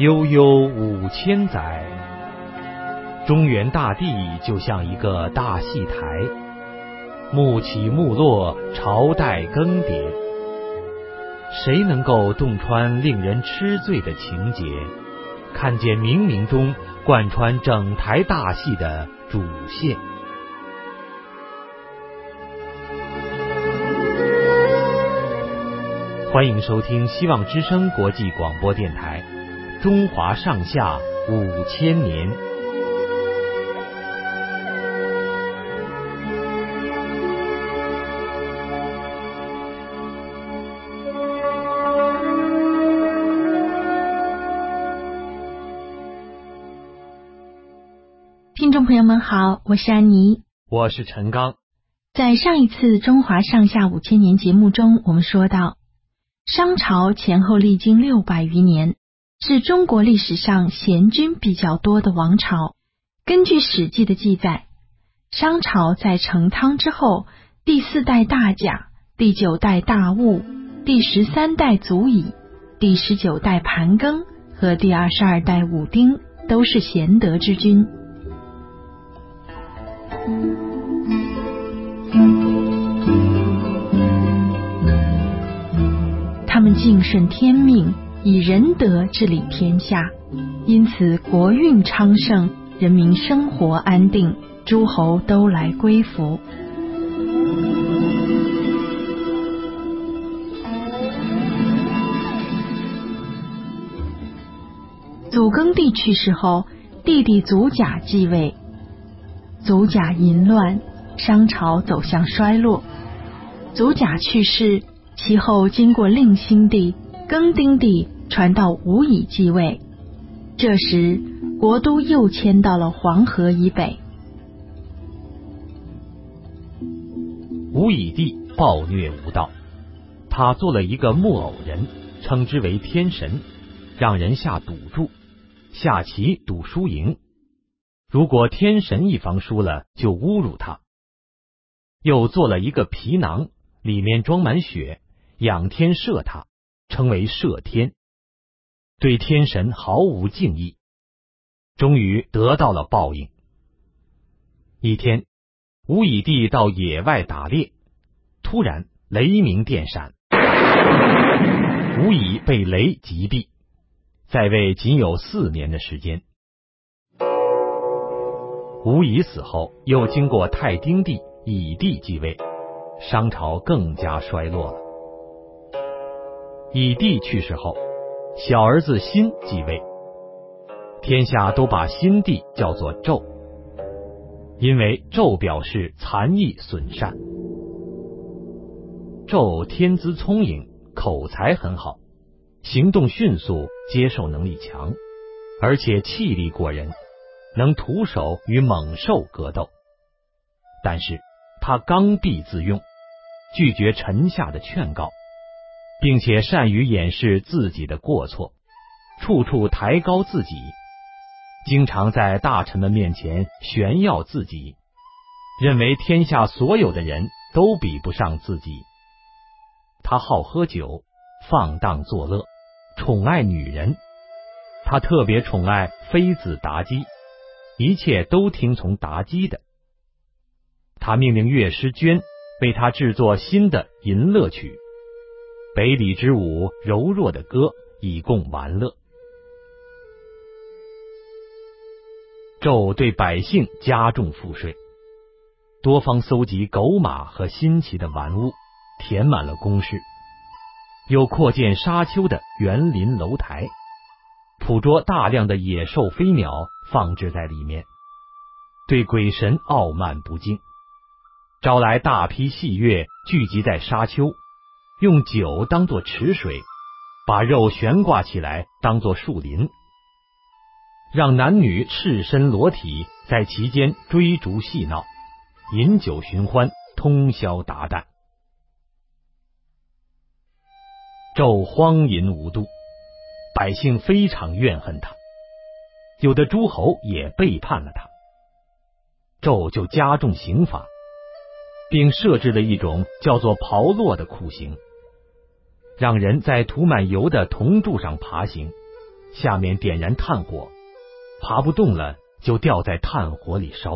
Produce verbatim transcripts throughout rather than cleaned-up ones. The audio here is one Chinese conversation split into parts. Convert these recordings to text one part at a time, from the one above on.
悠悠五千载，中原大地就像一个大戏台，幕起幕落，朝代更迭。谁能够洞穿令人痴醉的情节，看见冥冥中贯穿整台大戏的主线？欢迎收听希望之声国际广播电台《中华上下五千年》。 听众朋友们好，我是安妮， 我是陈刚。 在上一次《中华上下五千年》节目中，我们说到商朝前后历经六百余年，是中国历史上贤君比较多的王朝。根据《史记》的记载，商朝在成汤之后，第四代大甲、第九代大戊、第十三代祖乙、第十九代盘庚和第二十二代武丁都是贤德之君。他们敬顺天命，以仁德治理天下，因此国运昌盛，人民生活安定，诸侯都来归服。祖庚帝去世后，弟弟祖甲继位。祖甲淫乱，商朝走向衰落。祖甲去世，其后经过令辛帝、庚丁帝传到武乙继位，这时国都又迁到了黄河以北。 武乙帝暴虐无道，他做了一个木偶人，称之为天神，让人下赌注，下棋赌输赢，如果天神一方输了，就侮辱他。又做了一个皮囊，里面装满血，仰天射他，称为射天，对天神毫无敬意，终于得到了报应。一天，武乙帝到野外打猎，突然雷鸣电闪，武乙被雷击毙，在位仅有四年的时间。武乙死后，又经过太丁帝、乙帝继位，商朝更加衰落了。乙帝去世后，小儿子辛继位，天下都把辛帝叫做纣，因为纣表示残役损善。纣天资聪颖，口才很好，行动迅速，接受能力强，而且气力过人，能徒手与猛兽格斗。但是他刚愎自用，拒绝臣下的劝告，并且善于掩饰自己的过错，处处抬高自己，经常在大臣们面前炫耀自己，认为天下所有的人都比不上自己。他好喝酒，放荡作乐，宠爱女人。他特别宠爱妃子妲己，一切都听从妲己的。他命令乐师娟为他制作新的淫乐曲，北里之舞，柔弱的歌，以供玩乐。纣对百姓加重赋税，多方搜集狗马和新奇的玩物，填满了宫室，又扩建沙丘的园林楼台，捕捉大量的野兽飞鸟放置在里面，对鬼神傲慢不敬，招来大批戏乐聚集在沙丘，用酒当作池水，把肉悬挂起来当作树林，让男女赤身裸体在其间追逐戏闹，饮酒寻欢，通宵达旦。纣荒淫无度，百姓非常怨恨他，有的诸侯也背叛了他。纣就加重刑罚，并设置了一种叫做刨落的酷刑，让人在涂满油的铜柱上爬行， 下面点燃炭火，爬不动了就掉在炭火里烧。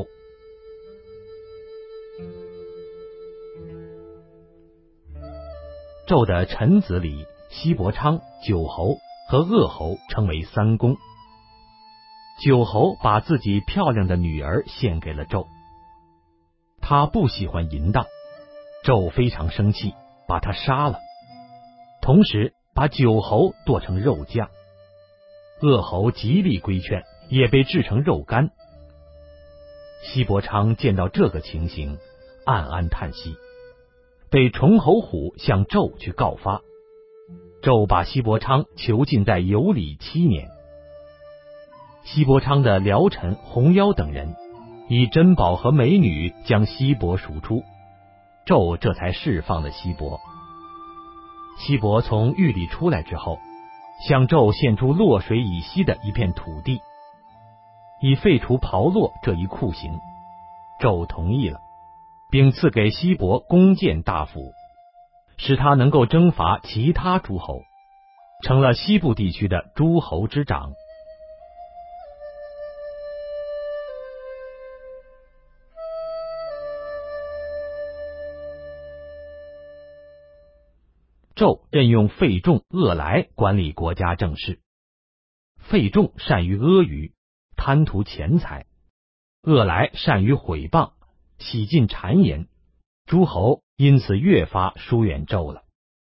纣的臣子里，西伯昌、九侯和鄂侯称为三公。九侯把自己漂亮的女儿献给了纣，他不喜欢淫荡，纣非常生气，把他杀了，同时把九侯剁成肉酱。鄂侯极力规劝，也被制成肉干。西伯昌见到这个情形，暗暗叹息，被崇侯虎向纣去告发。纣把西伯昌囚禁在羑里七年。西伯昌的僚臣红腰等人以珍宝和美女将西伯赎出，纣这才释放了西伯。西伯从狱里出来之后，向纣献出洛水以西的一片土地，以废除刨落这一酷刑。纣同意了，并赐给西伯弓箭大斧，使他能够征伐其他诸侯，成了西部地区的诸侯之长。纣任用费仲、鄂来管理国家政事。费仲善于阿谀，贪图钱财；鄂来善于毁谤，喜尽谗言。诸侯因此越发疏远纣了。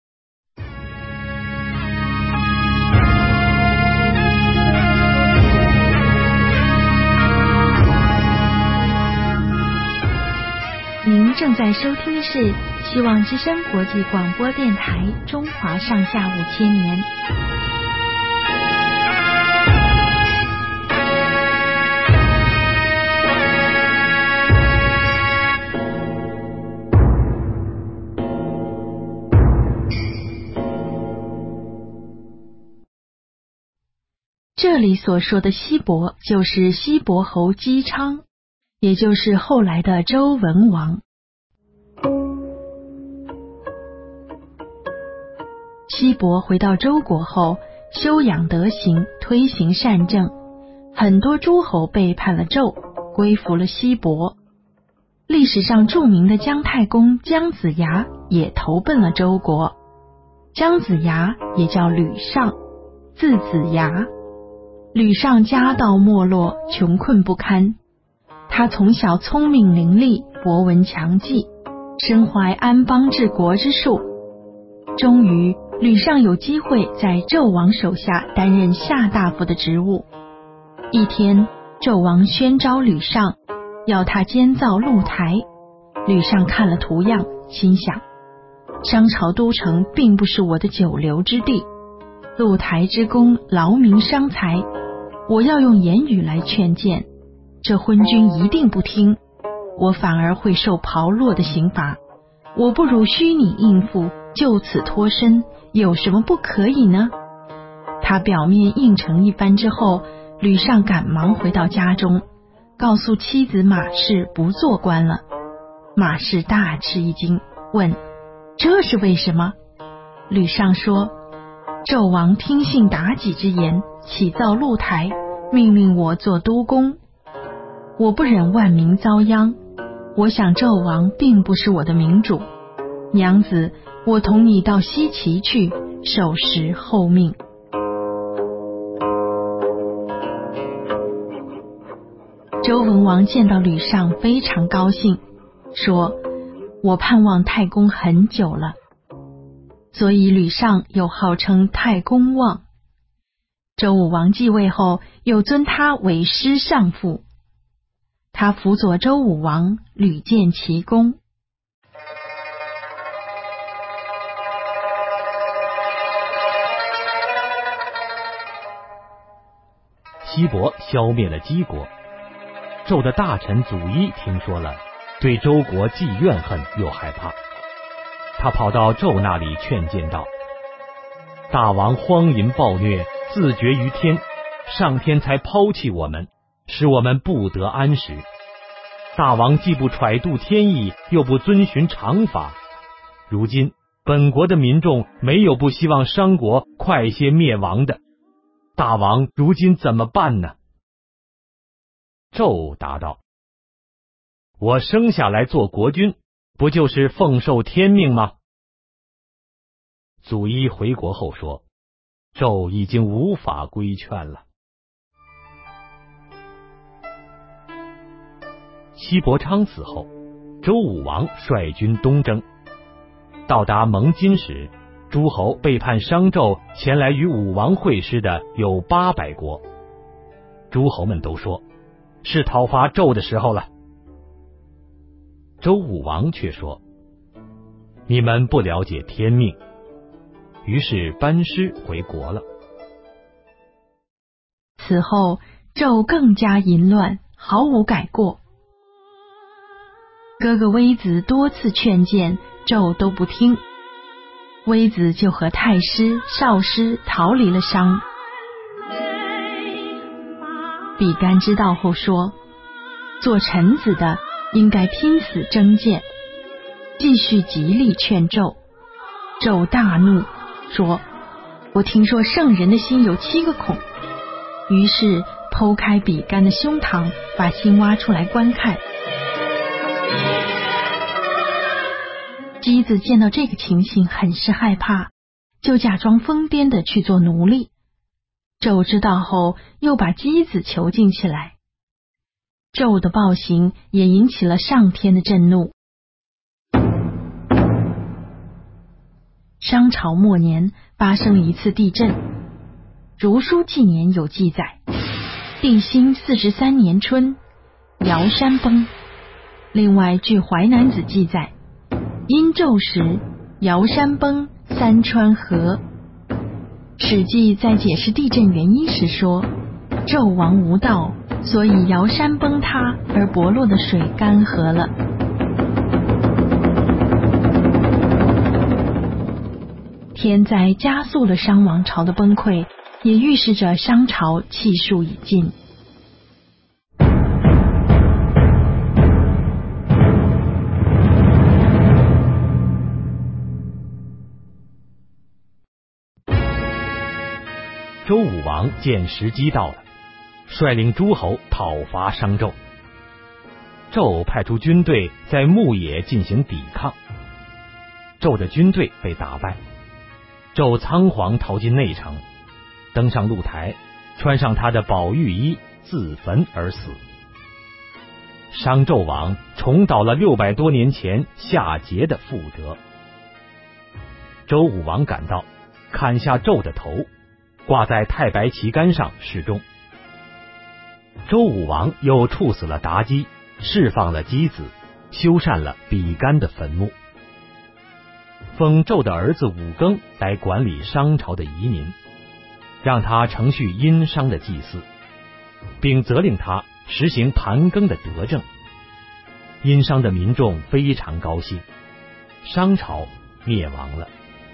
您正在收听的是希望之声国际广播电台中华上下五千年。这里所说的西伯就是西伯侯姬昌，也就是后来的周文王。西伯回到周国后，修养德行，推行善政，很多诸侯背叛了纣，归服了西伯。历史上著名的姜太公姜子牙也投奔了周国。姜子牙也叫吕尚，字子牙。吕尚家道没落，穷困不堪。他从小聪明伶俐，博闻强记，身怀安邦治国之术。终于吕尚有机会在纣王手下担任下大夫的职务。一天，纣王宣召吕尚，要他监造露台。吕尚看了图样，心想，商朝都城并不是我的久留之地，露台之功劳民伤财，我要用言语来劝谏，这昏君一定不听，我反而会受炮烙的刑罚。我不如虚拟应付，就此脱身，有什么不可以呢？他表面应承一番之后，吕尚赶忙回到家中，告诉妻子马氏不做官了。马氏大吃一惊，问：这是为什么？吕尚说：纣王听信妲己之言，起造露台，命令我做督工。我不忍万民遭殃，我想纣王并不是我的明主。娘子，我同你到西岐去，受时候命。周文王见到吕尚非常高兴，说：我盼望太公很久了。所以吕尚又号称太公望。周武王继位后，又尊他为师尚父。他辅佐周武王，屡建奇功。 西伯消灭了姬国，纣的大臣祖伊听说了，对周国既怨恨又害怕。他跑到纣那里劝谏道：大王荒淫暴虐，自绝于天，上天才抛弃我们，使我们不得安食。大王既不揣度天意，又不遵循常法，如今本国的民众没有不希望商国快些灭亡的。 大王如今怎么办呢？纣答道：我生下来做国君，不就是奉受天命吗？祖伊回国后说，纣已经无法规劝了。西伯昌死后，周武王率军东征，到达蒙津时，诸侯背叛商纣前来与武王会师的有八百国。诸侯们都说是讨伐纣的时候了。周武王却说，你们不了解天命，于是班师回国了。 此后纣更加淫乱，毫无改过。哥哥微子多次劝谏，纣都不听，微子就和太师、少师逃离了商。比干知道后说，做臣子的应该拼死争谏，继续极力劝纣。纣大怒，说，我听说圣人的心有七个孔，于是剖开比干的胸膛，把心挖出来观看。箕子见到这个情形，很是害怕，就假装疯癫的去做奴隶。纣知道后，又把箕子囚禁起来。纣的暴行也引起了上天的震怒。商朝末年发生了一次地震，儒书纪年有记载，定兴四十三年春，尧山崩。另外据淮南子记载，因纣时，尧山崩，三川合。史记在解释地震原因时说，纣王无道，所以尧山崩塌，而伯洛的水干涸了。天灾加速了商王朝的崩溃，也预示着商朝气数已尽。 周武王见时机到了，率领诸侯讨伐商纣。纣派出军队在牧野进行抵抗，纣的军队被打败，纣仓皇逃进内城，登上露台，穿上他的宝玉衣，自焚而死。商纣王重蹈了六百多年前夏桀的覆辙。周武王赶到，砍下纣的头，挂在太白旗杆上示众。周武王又处死了妲己，释放了箕子，修缮了比干的坟墓，封纣的儿子武庚来管理商朝的移民，让他承续殷商的祭祀，并责令他实行盘庚的德政。殷商的民众非常高兴，商朝灭亡了。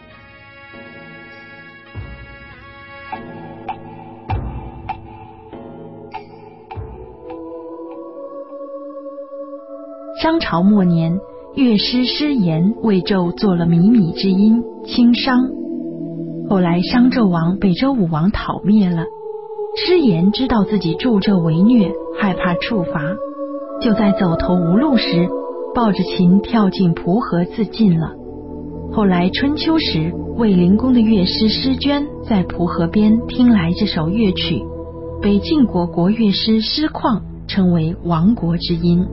商朝末年，乐师师言为纣做了靡靡之音，轻商。后来商纣王被周武王讨灭了，师言知道自己助纣为虐，害怕处罚，就在走投无路时，抱着琴跳进蒲河自尽了。后来春秋时，卫灵公的乐师师娟在蒲河边听来这首乐曲，被晋国国乐师师旷称为亡国之音。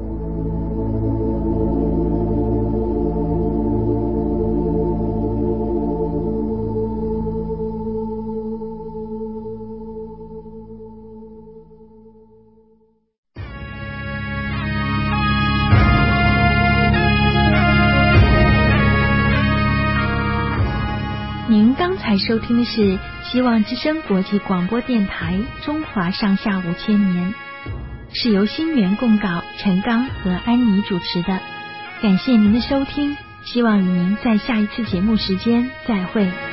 您刚才收听的是希望之声国际广播电台《中华上下五千年》，是由新源供稿，陈刚和安妮主持的。感谢您的收听，希望与您在下一次节目时间再会。